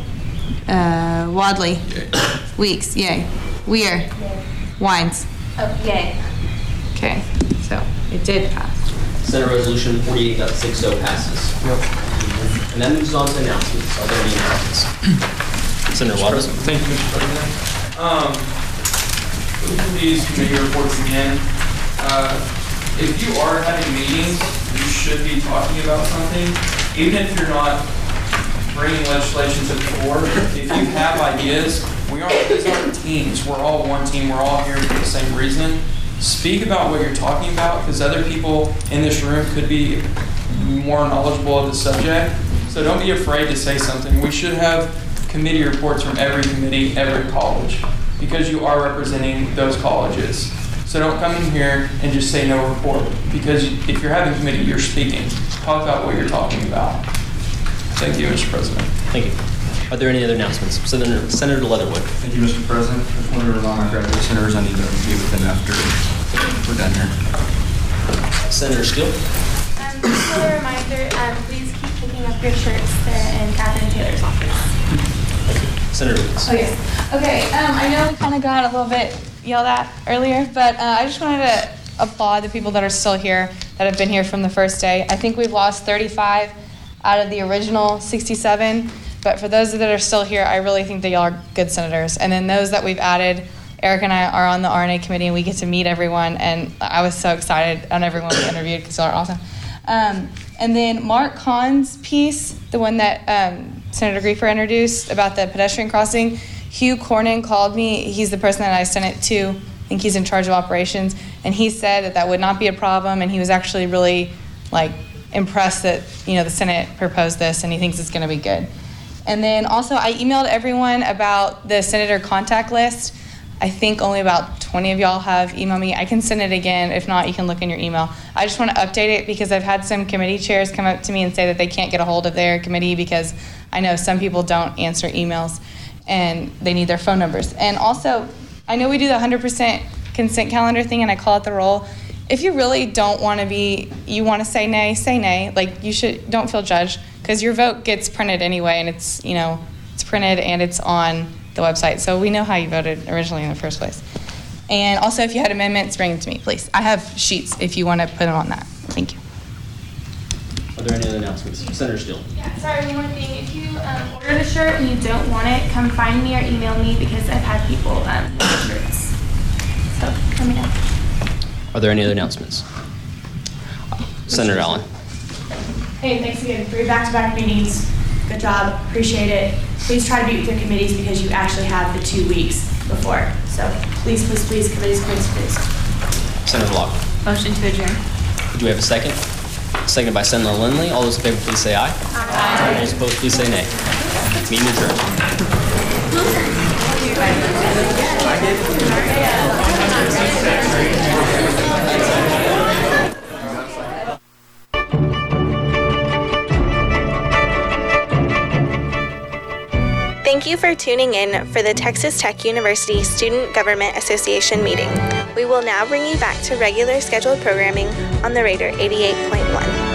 Speaker 4: Uh, Wadley. Weeks. Yay. Weir.
Speaker 10: Yay.
Speaker 4: Wines.
Speaker 10: Oh, yay.
Speaker 4: Okay, so it did pass.
Speaker 3: Senate Resolution forty-eight point sixty passes. And that moves on to announcements. Are there any announcements? Senator Waters.
Speaker 9: Thank you, Mister President. Um, looking at these committee reports again. Uh, if you are having meetings, you should be talking about something, even if you're not bringing legislation to the floor. If you have ideas, we are these aren't teams. We're all one team. We're all here for the same reason. Speak about what you're talking about, because other people in this room could be more knowledgeable of the subject. So don't be afraid to say something. We should have committee reports from every committee, every college, because you are representing those colleges. So don't come in here and just say no report, because if you're having committee, you're speaking. Talk about what you're talking about. Thank you, Mister President.
Speaker 3: Thank you. Are there any other announcements? Senator, Senator Leatherwood.
Speaker 12: Thank you, Mister President. I just wanted to remind my graduate senators I need to be with them after we're done here.
Speaker 3: Senator Steele.
Speaker 14: Um, just a reminder, um, please keep picking up your shirts. They're in Catherine Taylor's office.
Speaker 3: Senator Weeks.
Speaker 4: Oh, yes. Okay, um, I know we kind of got a little bit yelled at earlier, but uh, I just wanted to applaud the people that are still here, that have been here from the first day. I think we've lost thirty-five out of the original sixty-seven, but for those that are still here, I really think that y'all are good senators. And then those that we've added, Eric and I are on the R N A committee, and we get to meet everyone, and I was so excited on everyone we interviewed because y'all are awesome. Um, and then Mark Kahn's piece, the one that um, Senator Griefer introduced about the pedestrian crossing, Hugh Cornyn called me. He's the person that I sent it to. I think he's in charge of operations. And he said that that would not be a problem, and he was actually really, like, impressed that, you know, the Senate proposed this, and he thinks it's going to be good. And then also, I emailed everyone about the senator contact list. I think only about twenty of y'all have emailed me. I can send it again. If not, you can look in your email. I just want to update it because I've had some committee chairs come up to me and say that they can't get a hold of their committee because I know some people don't answer emails and they need their phone numbers. And also, I know we do the one hundred percent consent calendar thing and I call it the roll. If you really don't want to be, you want to say nay, say nay. Like, you should, don't feel judged because your vote gets printed anyway, and it's, you know, it's printed and it's on the website. So we know how you voted originally in the first place. And also, if you had amendments, bring them to me, please. I have sheets if you want to put them on that. Thank you.
Speaker 3: Are there any other announcements? Senator Steele.
Speaker 14: Yeah, sorry, one more thing. If you um, ordered a shirt and you don't want it, come find me or email me because I've had people um, order shirts. So let me know.
Speaker 3: Are there any other announcements? Senator Allen.
Speaker 11: Hey, thanks again for your back-to-back meetings. Good job. Appreciate it. Please try to meet with your committees because you actually have the two weeks before. So please, please, please, committees, committees, committees.
Speaker 3: Senator Locke.
Speaker 2: Motion to adjourn.
Speaker 3: Do we have a second? Seconded by Senator Lindley. All those in favor, please say aye. Aye. All those opposed, please say nay. Meeting adjourned.
Speaker 1: Thank you for tuning in for the Texas Tech University Student Government Association meeting. We will now bring you back to regular scheduled programming on the Raider eighty-eight point one.